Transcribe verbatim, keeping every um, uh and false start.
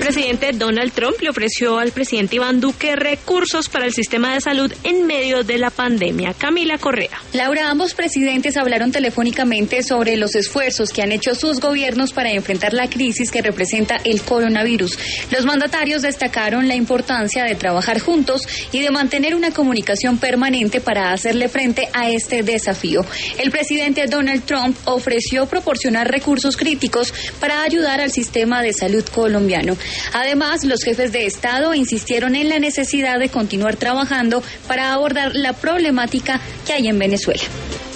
presidente Donald Trump le ofreció al presidente Iván Duque recursos para el sistema de salud en medio de la pandemia. Camila Correa. Laura, ambos presidentes hablaron telefónicamente sobre los esfuerzos que han hecho sus gobiernos para enfrentar la crisis que representa el coronavirus. Los mandatarios destacaron la importancia de trabajar juntos y de mantener una comunicación permanente para hacerle frente a este desafío. El presidente Donald Trump ofreció proporcionar recursos críticos para ayudar al sistema de salud colombiano. Además, los jefes de Estado insistieron en la necesidad de continuar trabajando para abordar la problemática que hay en Venezuela.